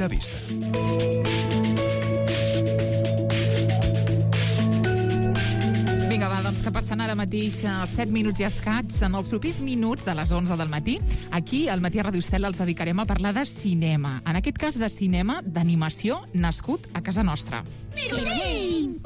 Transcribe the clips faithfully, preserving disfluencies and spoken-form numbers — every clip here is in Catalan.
Primera vista. Vinga, va, doncs que passen ara mateix set minuts i escaig. En els propers minuts de les onze del matí, aquí al Matí a Ràdio Estel els dedicarem a parlar de cinema. En aquest cas de cinema d'animació nascut a casa nostra. Mironins!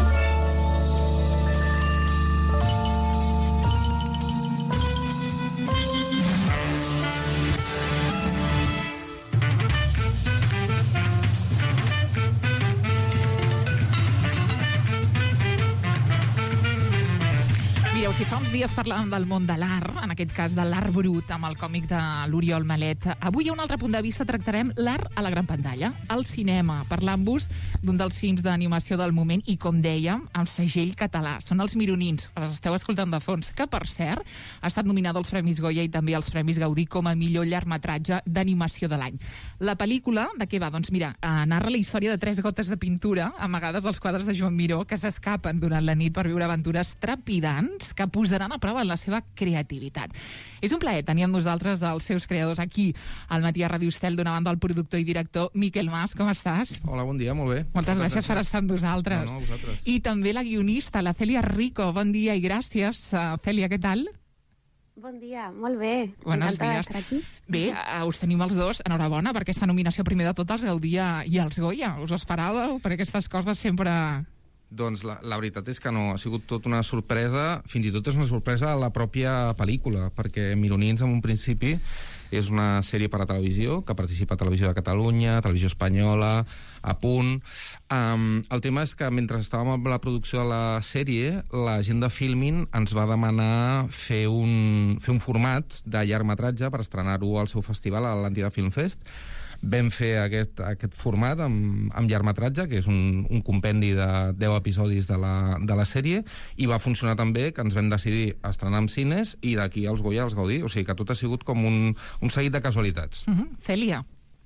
Mireu, si fa uns dies parlàvem del món de l'art, en aquest cas de l'art brut, amb el còmic de l'Oriol Malet, avui a un altre punt de vista tractarem l'art a la gran pantalla, al cinema, parlant-vos d'un dels films d'animació del moment i, com dèiem, amb segell català. Són els Mironins, els esteu escoltant de fons, que, per cert, ha estat nominada als Premis Goya i també als Premis Gaudí com a millor llargmetratge d'animació de l'any. La pel·lícula, de què va? Doncs mira, eh, narra la història de tres gotes de pintura amagades als quadres de Joan Miró que s'escapen durant la nit per viure aventures trepidants que posaran a prova en la seva creativitat. És un plaer tenir amb nosaltres els seus creadors aquí al Matí a Ràdio Estel, d'una banda el productor i director Miquel Mas. Com estàs? Hola, bon dia, molt bé. Moltes gràcies, gràcies per estar amb nosaltres. No, no, vosaltres. I també la guionista, la Cèlia Rico. Bon dia i gràcies. Uh, Cèlia, què tal? Bon dia, molt bé. Buenos dies. Bé, uh, us tenim els dos. Enhorabona per aquesta nominació, primer de tot als Gaudí i als Goya. Us ho esperàveu? Per aquestes coses sempre... Doncs la, la veritat és que no, ha sigut tot una sorpresa, fins i tot és una sorpresa a la pròpia pel·lícula, perquè Mironins en un principi és una sèrie per a televisió, que participa a Televisió de Catalunya, Televisió Espanyola, A Punt. Um, el tema és que mentre estàvem amb la producció de la sèrie, la gent de Filmin ens va demanar fer un, fer un format de llargmetratge per estrenar-ho al seu festival, a l'Antida Film Fest. Vam fer aquest, aquest format amb, amb llargmetratge, que és un, un compendi de deu episodis de la, de la sèrie, i va funcionar tan bé que ens vam decidir estrenar amb cines i d'aquí als Goya als Gaudí. O sigui que tot ha sigut com un, un seguit de casualitats. Uh-huh. Cèlia.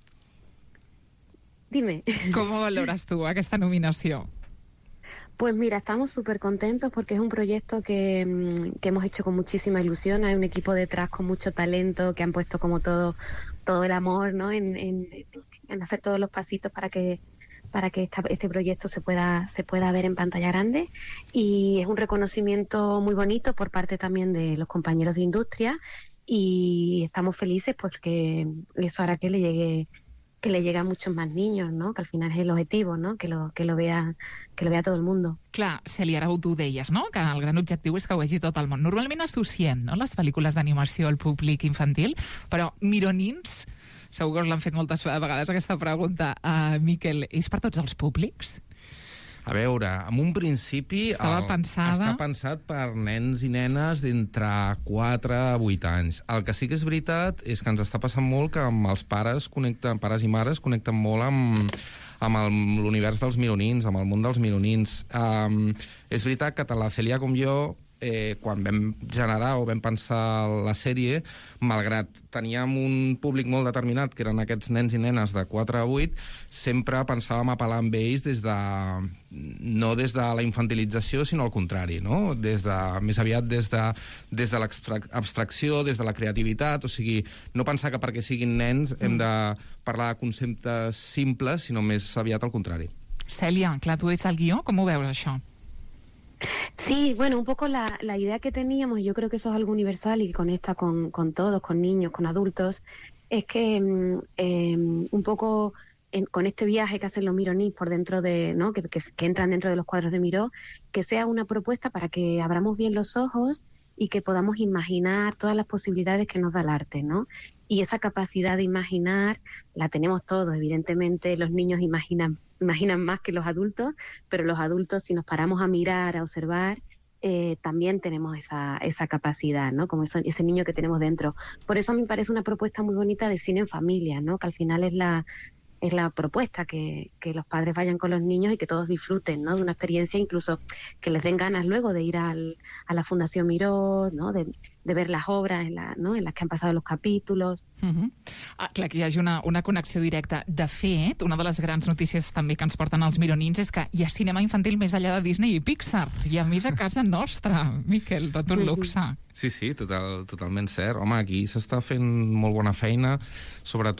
Dime. ¿Cómo valoras tú esta nominación? Pues mira, estamos súper contentos porque es un proyecto que, que hemos hecho con muchísima ilusión. Hay un equipo detrás con mucho talento que han puesto como todo, todo el amor, ¿no? en, en, en hacer todos los pasitos para que para que esta, este proyecto se pueda se pueda ver en pantalla grande, y es un reconocimiento muy bonito por parte también de los compañeros de industria, y estamos felices porque eso hará que le llegue que le llegue a muchos más niños, no? Que al final es el objetivo, no? Que lo, que lo vea que lo vea todo el mundo. Clar, Cèlia, ara tu ho deies, no? Que el gran objectiu és que ho vegi tot el món. Normalment associem, no?, les pel·lícules d'animació al públic infantil, però Mironins, segur que us l'han fet moltes vegades aquesta pregunta, uh, Miquel, és per tots els públics? A veure, en un principi Estava el, pensada... està pensat per nens i nenes d'entre quatre a vuit anys. El que sí que és veritat és que ens està passant molt que amb els pares connecten, pares i mares connecten molt amb, amb l'univers dels Mironins, amb el món dels Mironins. Um, és veritat que tant la Cèlia com jo, eh, quan vam generar o vam pensar la sèrie, malgrat teníem un públic molt determinat, que eren aquests nens i nenes de quatre a vuit, sempre pensàvem apel·lar amb ells des de, no des de la infantilització, sinó al contrari, no? Des de, més aviat des de, des de l'abstracció, des de la creativitat, o sigui, no pensar que perquè siguin nens hem de parlar de conceptes simples, sinó més aviat al contrari. Cèlia, clar, tu ets el guió, com ho veus això? Sí, bueno, un poco la, la idea que teníamos, y yo creo que eso es algo universal y que conecta con, con todos, con niños, con adultos, es que eh, un poco en, con este viaje que hacen los Mironins por dentro de, ¿no? que, que, que entran dentro de los cuadros de Miró, que sea una propuesta para que abramos bien los ojos y que podamos imaginar todas las posibilidades que nos da el arte, ¿no? Y esa capacidad de imaginar la tenemos todos. Evidentemente los niños imaginan, imaginan más que los adultos, pero los adultos, si nos paramos a mirar, a observar, eh, también tenemos esa, esa capacidad, ¿no? Como eso, ese niño que tenemos dentro. Por eso a mí me parece una propuesta muy bonita de cine en familia, ¿no? Que al final es la... es la propuesta, que, que los padres vayan con los niños y que todos disfruten, ¿no?, de una experiencia, incluso que les den ganas luego de ir al, a la Fundación Miró, ¿no?, de, de ver las obras en, la, ¿no?, en las que han pasado los capítulos. Uh-huh. Ah, clar, que hi hagi una, una connexió directa. De fet, una de les grans notícies també que ens porten els Mironins és que hi ha cinema infantil més enllà de Disney i Pixar, i a més a casa nostra, Miquel, tot un luxe. Sí, sí, total, totalment cert. Home, aquí s'està fent molt bona feina, sobretot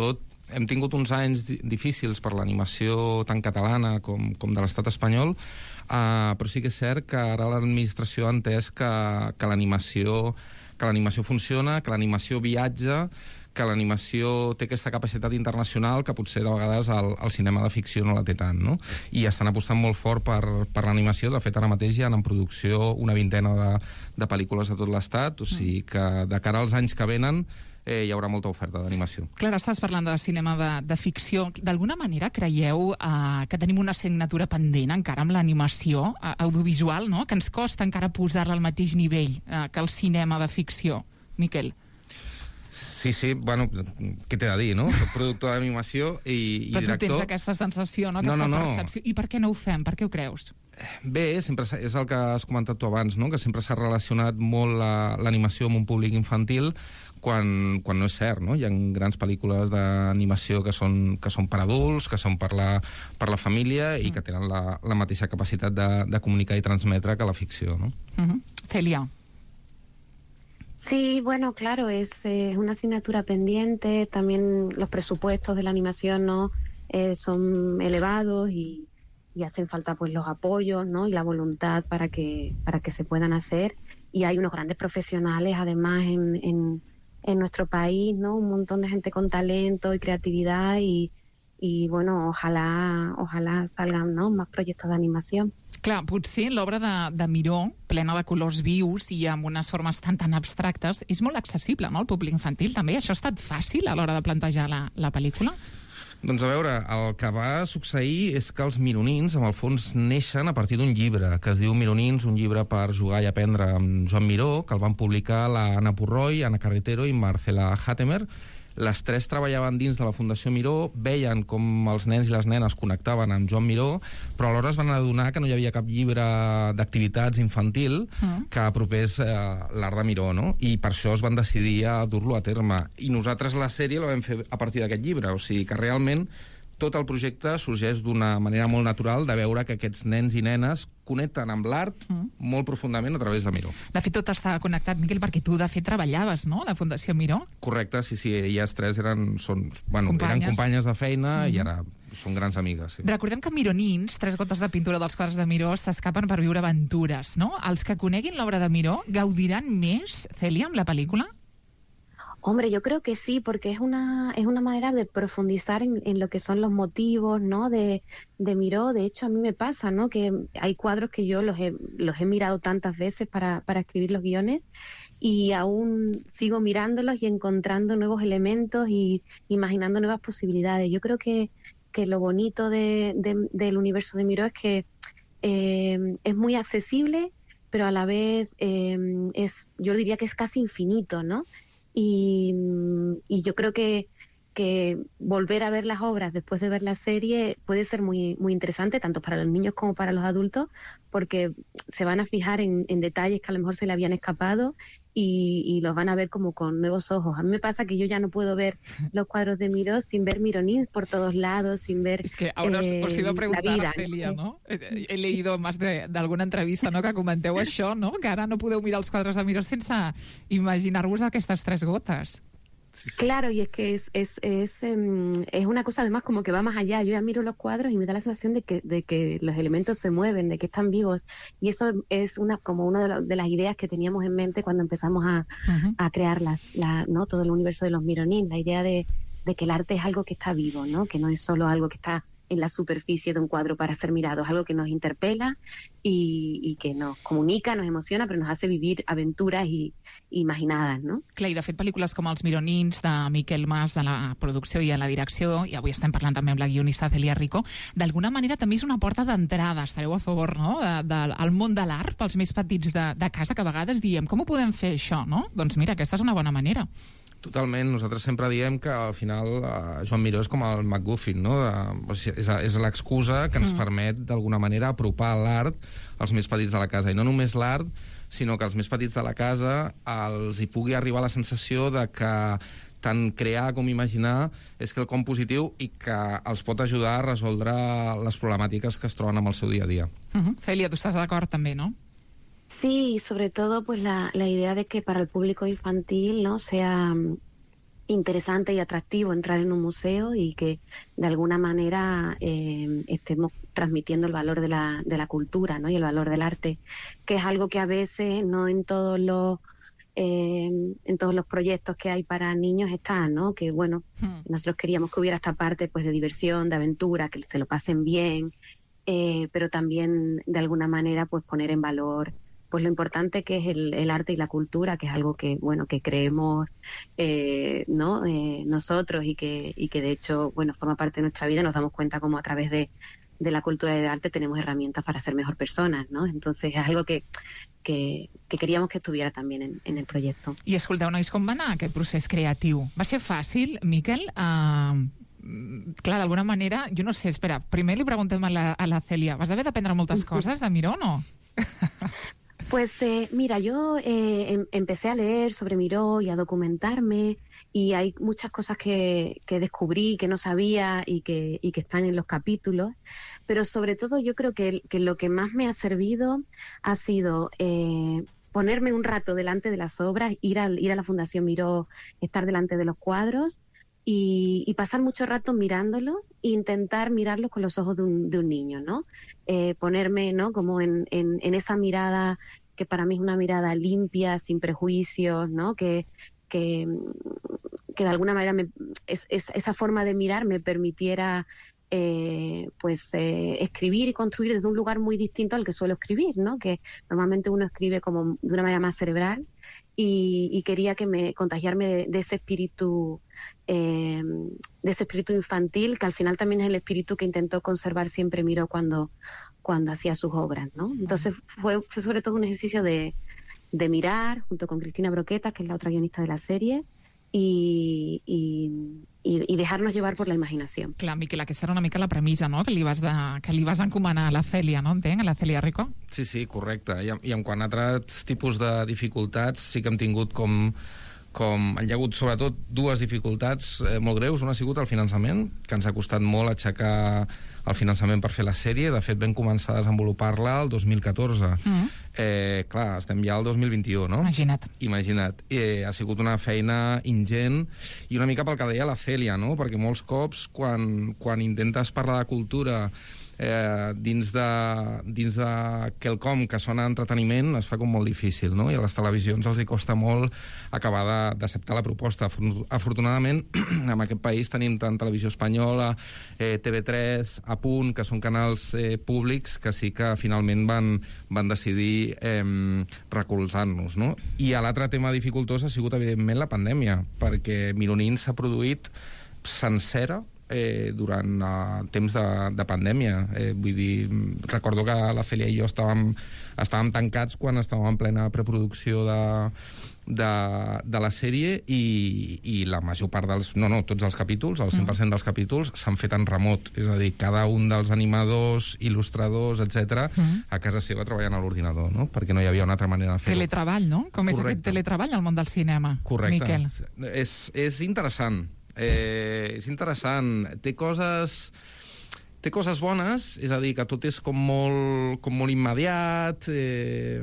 hem tingut uns anys difícils per l'animació tant catalana com, com de l'estat espanyol, uh, però sí que és cert que ara l'administració ha entès que, que l'animació que l'animació funciona, que l'animació viatja, que l'animació té aquesta capacitat internacional que potser de vegades el, el cinema de ficció no la té tant, no? I estan apostant molt fort per, per l'animació. De fet, ara mateix hi ha en producció una vintena de, de pel·lícules a tot l'estat, o sigui que de cara als anys que venen eh, hi haurà molta oferta d'animació. Clara, estàs parlant de cinema de, de ficció. D'alguna manera creieu eh, que tenim una assignatura pendent encara amb l'animació eh, audiovisual, no? Que ens costa encara posar-la al mateix nivell eh, que el cinema de ficció? Miquel? Sí, sí, bueno, què t'he de dir, no? Soc productor d'animació i, i Però director. tu tens aquesta sensació, no? Aquesta no, no, no. percepció. I per què no ho fem? Per què ho creus? Bé, sempre és el que has comentat tu abans, no? Que sempre s'ha relacionat molt l'animació amb un públic infantil, quan, quan no és cert, no? Hi ha grans pel·lícules d'animació que són, que són per adults, que són per la, per la família i que tenen la, la mateixa capacitat de, de comunicar i transmetre que la ficció, no? Uh-huh. Celia. Sí, bueno, claro, es eh, una asignatura pendiente. También los presupuestos de la animación, ¿no? eh, son elevados y, y hacen falta pues los apoyos, ¿no? Y la voluntad para que para que se puedan hacer. Y hay unos grandes profesionales, además, en, en, en nuestro país, ¿no? Un montón de gente con talento y creatividad y, y bueno, ojalá ojalá salgan, ¿no? Más proyectos de animación. Clar, potser l'obra de, de Miró, plena de colors vius i amb unes formes tan tan abstractes, és molt accessible, no?, al públic infantil, també. Això ha estat fàcil a l'hora de plantejar la, la pel·lícula? Doncs a veure, el que va succeir és que els Mironins, en el fons, neixen a partir d'un llibre, que es diu Mironins, un llibre per jugar i aprendre amb Joan Miró, que el van publicar la Anna Purroy, Anna Carretero i Marcela Hattemer. Les tres treballaven dins de la Fundació Miró, veien com els nens i les nenes connectaven amb Joan Miró, però alhora es van adonar que no hi havia cap llibre d'activitats infantil mm. que apropés eh, l'art de Miró, no? I per això es van decidir a dur-lo a terme. I nosaltres la sèrie la vam fer a partir d'aquest llibre, o sigui que realment tot el projecte sorgeix d'una manera molt natural de veure que aquests nens i nenes connecten amb l'art mm. molt profundament a través de Miró. De fet, tot està connectat, Miquel, perquè tu, de fet, treballaves, no?, a la Fundació Miró. Correcte, sí, sí, elles tres eren, són, bueno, companyes. eren companyes de feina mm-hmm. i ara són grans amigues. Sí. Recordem que Mironins, tres gotes de pintura dels quadres de Miró, s'escapen per viure aventures, no? Els que coneguin l'obra de Miró gaudiran més, Celia, amb la pel·lícula? Hombre, yo creo que sí, porque es una es una manera de profundizar en, en lo que son los motivos, ¿no? De, de Miró. De hecho, a mí me pasa, ¿no? Que hay cuadros que yo los he, los he mirado tantas veces para, para escribir los guiones y aún sigo mirándolos y encontrando nuevos elementos y imaginando nuevas posibilidades. Yo creo que, que lo bonito de, de, del universo de Miró es que eh, es muy accesible, pero a la vez eh, es, yo diría que es casi infinito, ¿no? Y, y yo creo que, que volver a ver las obras después de ver la serie puede ser muy, muy interesante, tanto para los niños como para los adultos, porque se van a fijar en, en detalles que a lo mejor se le habían escapado y, y los van a ver como con nuevos ojos. A mí me pasa que yo ya no puedo ver los cuadros de Miró sin ver Mironins por todos lados, sin ver Es que ahora eh, os iba a preguntar, la vida, Celia, ¿no? He, he leído más de d'alguna entrevista, no?, que comenteu això, no?, que ara no podeu mirar els quadres de Miró sense imaginar-vos aquestes tres gotes. Sí, sí. Claro, y es que es, es, es, um, es una cosa además como que va más allá. Yo ya miro los cuadros y me da la sensación de que, de que los elementos se mueven, de que están vivos. Y eso es una como una de, lo, de las ideas que teníamos en mente cuando empezamos a, uh-huh. a crear las, la, ¿no? todo el universo de los Mironins. La idea de, de que el arte es algo que está vivo, ¿no? Que no es solo algo que está en la superficie de un cuadro para ser mirado, es algo que nos interpela y, y que nos comunica, nos emociona, però nos hace vivir aventuras i, imaginadas, no? Clar, i de fet pel·lícules com Els Mironins, de Miquel Mas, de la producció i a la direcció, i avui estem parlant també amb la guionista Celia Rico, d'alguna manera també és una porta d'entrada, estareu a favor, no?, de, de, al món de l'art, pels més petits de, de casa, que a vegades diem, com ho podem fer això, no? Doncs mira, aquesta és una bona manera. Totalment. Nosaltres sempre diem que al final eh, Joan Miró és com el MacGuffin, no? De, és és l'excusa que ens mm. permet d'alguna manera apropar l'art als més petits de la casa. I no només l'art, sinó que als més petits de la casa els hi pugui arribar la sensació de que tant crear com imaginar és quelcom positiu i que els pot ajudar a resoldre les problemàtiques que es troben amb el seu dia a dia. Uh-huh. Celia, tu estàs d'acord també, no? Sí, sobre todo pues la, la idea de que para el público infantil, ¿no?, sea interesante y atractivo entrar en un museo y que de alguna manera eh, estemos transmitiendo el valor de la, de la cultura, ¿no? Y el valor del arte, que es algo que a veces no en todos los eh, en todos los proyectos que hay para niños está, ¿no? Que bueno, hmm. nosotros queríamos que hubiera esta parte pues de diversión, de aventura, que se lo pasen bien, eh, pero también de alguna manera pues poner en valor pues lo importante que es el, el arte y la cultura, que es algo que bueno que creemos eh, no eh, nosotros y que y que de hecho bueno forma parte de nuestra vida. Nos damos cuenta como a través de, de la cultura y del arte tenemos herramientas para ser mejor personas, ¿no? Entonces es algo que que, que queríamos que estuviera también en, en el proyecto. I escolteu, nois, com va anar aquest procés creatiu? Va ser fàcil, Miquel? Uh... Clar, d'alguna manera, jo no sé, espera, primer li preguntem a la, a la Cèlia, vas haver d'aprendre moltes coses de Miró o no? Pues eh, mira, yo eh, em, empecé a leer sobre Miró y a documentarme y hay muchas cosas que, que descubrí, que no sabía y que, y que están en los capítulos, pero sobre todo yo creo que, que lo que más me ha servido ha sido eh, ponerme un rato delante de las obras, ir, al, ir a la Fundación Miró, estar delante de los cuadros y, y pasar mucho rato mirándolos e intentar mirarlos con los ojos de un, de un niño, ¿no? Eh, ponerme, ¿no? Como en, en, en esa mirada que para mí es una mirada limpia, sin prejuicios, ¿no? Que, que, que de alguna manera me, es, es, esa forma de mirar me permitiera eh, pues eh, escribir y construir desde un lugar muy distinto al que suelo escribir, ¿no? Que normalmente uno escribe como de una manera más cerebral y, y quería que me contagiarme de, de ese espíritu eh, de ese espíritu infantil, que al final también es el espíritu que intentó conservar siempre Miró cuando cuando hacía sus obras, ¿no? Entonces fue, fue sobre todo un ejercicio de, de mirar, junto con Cristina Broqueta, que es la otra guionista de la serie, i, i, i dejar-nos llevar per la imaginació. Clar, Miquel, aquesta era una mica la premissa, no?, que li vas, de, que li vas encomanar a la Cèlia, no entenc? A la Cèlia Rico? Sí, sí, correcte. I, i en quant a altres tipus de dificultats, sí que hem tingut com... com hi ha hagut sobretot dues dificultats eh, molt greus. Una ha sigut el finançament, que ens ha costat molt aixecar el finançament per fer la sèrie. De fet, vam començar a desenvolupar-la el dos mil catorze. Mm. Eh, clar, estem ja al dos mil vint-i-u, no? Imagina't. Imagina't. Eh, ha sigut una feina ingent i una mica pel que deia la Cèlia, no? Perquè molts cops, quan, quan intentes parlar de cultura eh, dins de, dins de quelcom que sona entreteniment, es fa com molt difícil, no? I a les televisions els hi costa molt acabar d'acceptar la proposta. Afortunadament, en aquest país tenim tant Televisió Espanyola, eh, T V tres, A Punt, que són canals eh, públics que sí que finalment van, van decidir eh, recolzar-nos, no? I l'altre tema dificultós ha sigut, evidentment, la pandèmia, perquè Mironín s'ha produït sencera eh, durant el temps de, de pandèmia. Eh, vull dir, recordo que la Cèlia i jo estàvem, estàvem tancats quan estàvem en plena preproducció de, de, de la sèrie i, i la major part dels... No, no, tots els capítols, el cent per cent dels capítols s'han fet en remot. És a dir, cada un dels animadors, il·lustradors, etcètera, mm. a casa seva treballant a l'ordinador, no? Perquè no hi havia una altra manera de fer-ho. Teletreball, no? Com és Correcte. Aquest teletreball al món del cinema, Correcte. Miquel? És, és interessant. Eh, és interessant. Té coses... Té coses bones, és a dir, que tot és com molt, com molt immediat. Eh,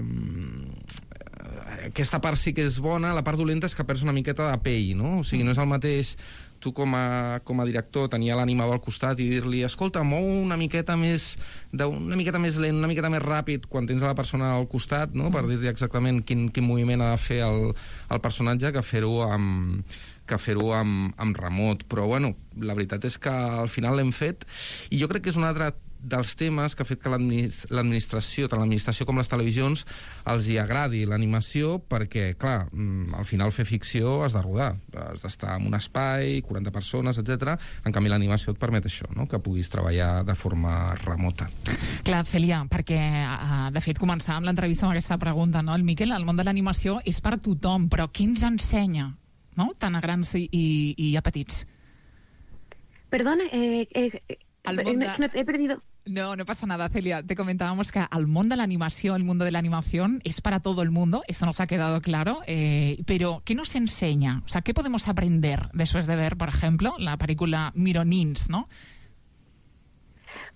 aquesta part sí que és bona, la part dolenta és que perds una miqueta de pell, no? O sigui, no és el mateix tu com a, com a director tenir l'animador al costat i dir-li, escolta, mou una miqueta més una miqueta més lent, una miqueta més ràpid quan tens a la persona al costat, no? Per dir-li exactament quin, quin moviment ha de fer el, el personatge, que fer-ho amb que fer-ho amb, amb remot. Però, bueno, la veritat és que al final l'hem fet i jo crec que és un altre dels temes que ha fet que l'administració, tant l'administració com les televisions, els hi agradi l'animació perquè, clar, al final fer ficció has de rodar, has d'estar en un espai, quaranta persones, etcètera. En canvi, l'animació et permet això, no? Que puguis treballar de forma remota. Clar, Cèlia, perquè, de fet, començàvem l'entrevista amb aquesta pregunta, no? El Miquel, el món de l'animació és per tothom, però qui ens ensenya? ¿No? Tant a grans y, y, y a petits. Perdona, eh, eh, el eh, de... no, he perdido... No, no pasa nada, Celia. Te comentábamos que el mundo de la animación, el mundo de la animación es para todo el mundo, esto nos ha quedado claro, eh, pero ¿qué nos enseña? O sea, ¿qué podemos aprender después de ver, por ejemplo, la película Mironins, ¿no?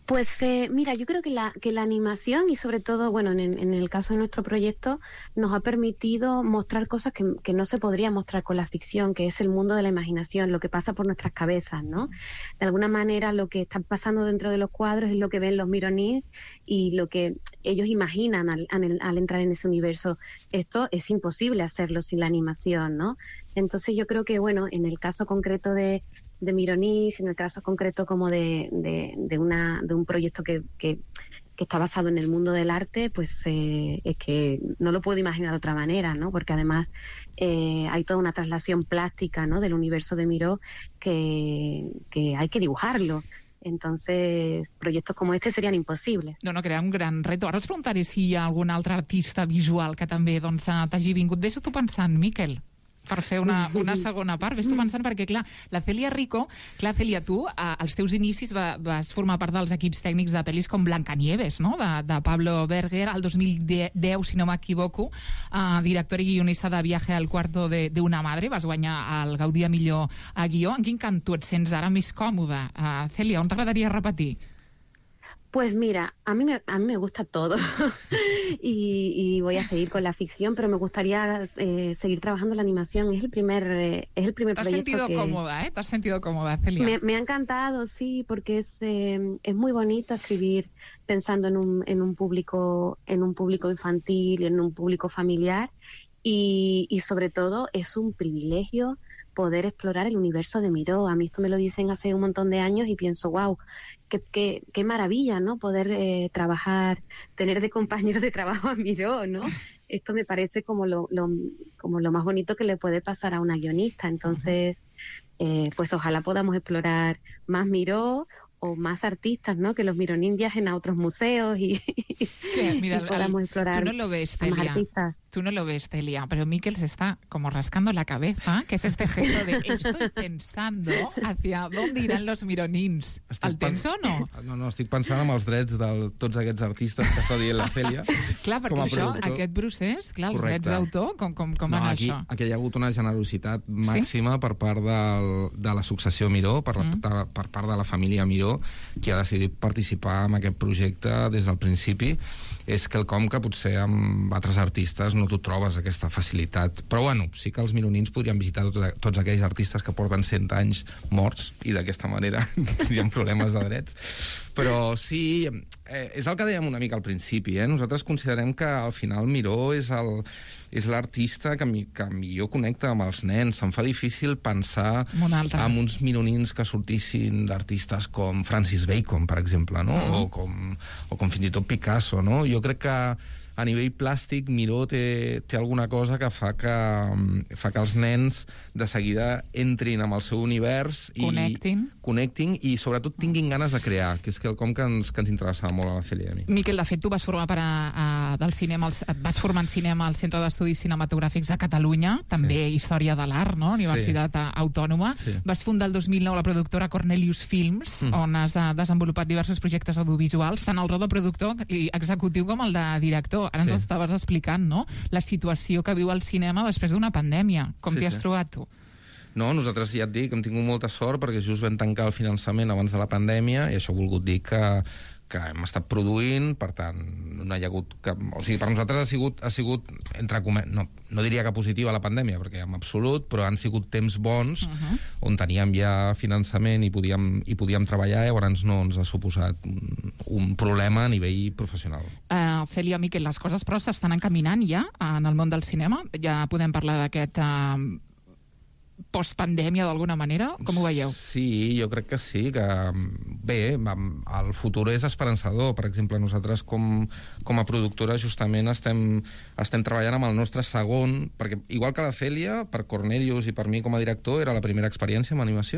Pues eh, mira, yo creo que la, que la animación y sobre todo, bueno, en, en el caso de nuestro proyecto, nos ha permitido mostrar cosas que, que no se podría mostrar con la ficción, que es el mundo de la imaginación, lo que pasa por nuestras cabezas, ¿no? De alguna manera lo que está pasando dentro de los cuadros es lo que ven los mironís y lo que ellos imaginan al, al, al entrar en ese universo. Esto es imposible hacerlo sin la animación, ¿no? Entonces yo creo que, bueno, en el caso concreto de de Mironís, en el caso concreto como de, de, de, una, de un proyecto que, que, que está basado en el mundo del arte, pues eh, es que no lo puedo imaginar de otra manera, ¿no? Porque además eh, hay toda una traslación plástica, ¿no?, del universo de Miró que, que hay que dibujarlo. Entonces, proyectos como este serien impossibles. No, no, crea un gran reto. Ara us preguntaré si hi ha algun altre artista visual que també doncs, t'hagi vingut. Ves tu pensant, Miquel, per fer una, una segona part. Ves tu pensant, perquè, clar, la Cèlia Rico, clar, Cèlia, tu, a, als teus inicis va, vas formar part dels equips tècnics de pel·lis com Blancanieves, no?, de, de Pablo Berger, el dos mil deu, si no m'equivoco, uh, directora i guionista de Viaje al cuarto de, de una madre, vas guanyar el Gaudí a millor a guió. En quin cant tu et sents ara més còmode? Uh, Cèlia, on t'agradaria repetir? Pues mira, a mí me, a mí me gusta todo y, y voy a seguir con la ficción, pero me gustaría eh, seguir trabajando en la animación. Es el primer, eh, es el primer proyecto. ¿Te has sentido que... cómoda, eh? ¿Te has sentido cómoda, Celia? Me, me ha encantado, sí, porque es, eh, es muy bonito escribir pensando en un, en un público, en un público infantil, en un público familiar y, y sobre todo es un privilegio poder explorar el universo de Miró. A mí esto me lo dicen hace un montón de años y pienso, wow, qué, qué, qué maravilla, ¿no? Poder eh, trabajar, tener de compañero de trabajo a Miró, ¿no? Esto me parece como lo, lo, como lo más bonito que le puede pasar a una guionista. Entonces, eh, pues ojalá podamos explorar más Miró o más artistas, ¿no? Que los mironins viajen a otros museos y, sí, mira, y podamos el, explorar tú no lo ves, a más Celia. artistas. Tú no lo ves, Celia, pero Miquel se está como rascando la cabeza, que es este gesto de estoy pensando hacia dónde irán los mironins. Estic El tens o no? No, no, estic pensant en els drets de tots aquests artistes que està dient la Cèlia. Clar, perquè com a això, productor. aquest procés, clar, els Correcte. drets d'autor, com, com, com no, anar aquí, això? aquí hi ha hagut una generositat màxima sí? per part del, de la successió Miró, per, la, mm. per part de la família Miró, qui ha decidit participar en aquest projecte des del principi. És quelcom que potser amb altres artistes no t'ho trobes, aquesta facilitat. Però, bueno, sí que els mironins podrien visitar tots, tots aquells artistes que porten cent anys morts i d'aquesta manera tindrien problemes de drets. Però sí, eh, és el que dèiem una mica al principi, eh? Nosaltres considerem que al final Miró és el, és l'artista que, mi, que millor connecta amb els nens. Se'm fa difícil pensar en uns mironins que sortissin d'artistes com Francis Bacon, per exemple, no? Uh-huh. o, com, o com fins i tot Picasso, no? Jo crec que a nivell plàstic Miró té, té alguna cosa que fa que, fa que els nens de seguida entrin amb el seu univers i connectin, connectin i sobretot tinguin ganes de crear, que és quelcom que ens, que ens interessava molt a la Cèlia i a mi. Miquel, de fet, tu vas formar per a, a, del cinema, et vas formar en cinema al Centre d'Estudis Cinematogràfics de Catalunya, també sí. Història de l'Art, no? Universitat sí. Autònoma. Sí. Vas fundar el dos mil nou la productora Cornelius Films, mm. on has de, desenvolupat diversos projectes audiovisuals, tant el rol de productor i executiu com el de director. Ara ens sí. estaves explicant, no?, la situació que viu el cinema després d'una pandèmia. Com sí, t'hi has sí. trobat, tu? No, nosaltres, ja et dic, hem tingut molta sort perquè just vam tancar el finançament abans de la pandèmia i això ha volgut dir que, que hem estat produint, per tant, no hi ha hagut cap... O sigui, per nosaltres ha sigut, ha sigut entre comet... no, no diria que positiva la pandèmia, perquè en absolut, però han sigut temps bons uh-huh. on teníem ja finançament i podíem, i podíem treballar, i llavors no ens ha suposat un, un problema a nivell professional. Uh, Cèlia, Miquel, les coses però s'estan encaminant ja en el món del cinema? Ja podem parlar d'aquest... Uh... postpandèmia d'alguna manera? Com ho veieu? Sí, jo crec que sí, que bé, el futur és esperançador. Per exemple, nosaltres com, com a productora justament estem, estem treballant amb el nostre segon, perquè igual que la Cèlia, per Cornelius i per mi com a director, era la primera experiència amb animació,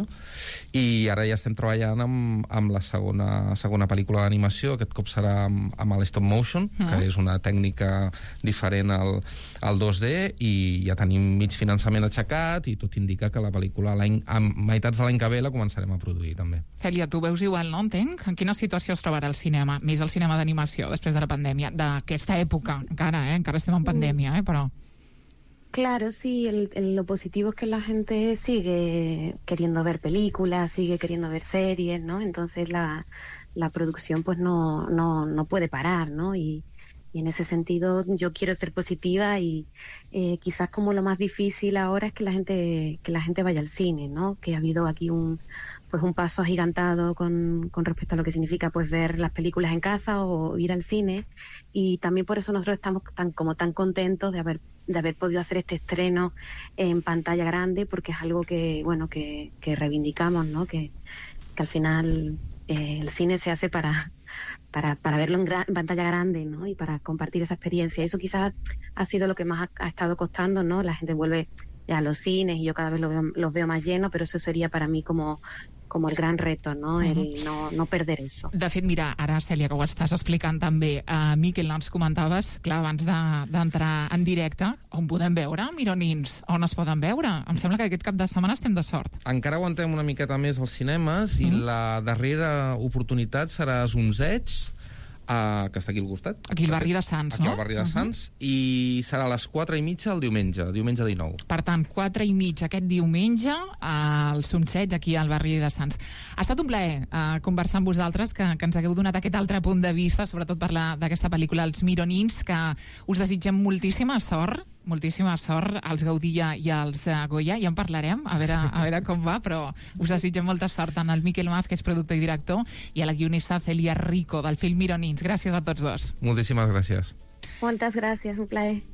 i ara ja estem treballant amb, amb la segona, segona pel·lícula d'animació, aquest cop serà amb, amb el stop motion, mm. que és una tècnica diferent al, al dos D, i ja tenim mig finançament aixecat, i tot indica que la pel·lícula a meitats de l'any que ve la començarem a produir, també. Cèlia, tu veus igual, no? Entenc? En quina situació es trobarà el cinema, més el cinema d'animació, després de la pandèmia, d'aquesta època, encara, eh? Encara estem en pandèmia, eh? Però... Claro, sí, el, el, lo positivo es que la gente sigue queriendo ver películas, sigue queriendo ver series, ¿no? Entonces la, la producción pues no, no, no puede parar, ¿no? Y, y en ese sentido yo quiero ser positiva y eh, quizás como lo más difícil ahora es que la gente que la gente vaya al cine, ¿no? Que ha habido aquí un pues un paso agigantado con, con respecto a lo que significa pues ver las películas en casa o ir al cine, y también por eso nosotros estamos tan como tan contentos de haber de haber podido hacer este estreno en pantalla grande, porque es algo que bueno que, que reivindicamos, ¿no? Que, que al final eh, el cine se hace para Para, para verlo en, gran, en pantalla grande, ¿no? Y para compartir esa experiencia. Eso quizás ha sido lo que más ha, ha estado costando, ¿no? La gente vuelve ya a los cines y yo cada vez los veo, los veo más llenos, pero eso sería para mí como, como el gran reto, no? El Uh-huh. no, no perder eso. De fet, mira, ara, Cèlia, que ho estàs explicant també, uh, Miquel, ens comentaves, clar, abans d'entrar de, en directe, on podem veure Mironins? On es poden veure? Em sembla que aquest cap de setmana estem de sort. Encara aguantem una miqueta més als cinemes, mm. i la darrera oportunitat serà a Zunzeig, Uh, que està aquí al costat. Aquí al barri de Sants, aquí no? Aquí al barri de uh-huh. Sants, i serà a les quatre i mitja el diumenge, diumenge dinou. Per tant, quatre i mitja aquest diumenge al Sonseig, aquí al barri de Sants. Ha estat un plaer uh, conversar amb vosaltres, que, que ens hagueu donat aquest altre punt de vista, sobretot parlar d'aquesta pel·lícula Els Mironins, que us desitgem moltíssima sort, moltíssima sort als Gaudí i als uh, Goya, ja en parlarem, a veure, a veure com va, però us desitgem molta sort tant al Miquel Mas, que és productor i director, i a la guionista Celia Rico, del film Mironins. Gràcies a tots dos. Moltíssimes gràcies. Moltes gràcies, un plaer.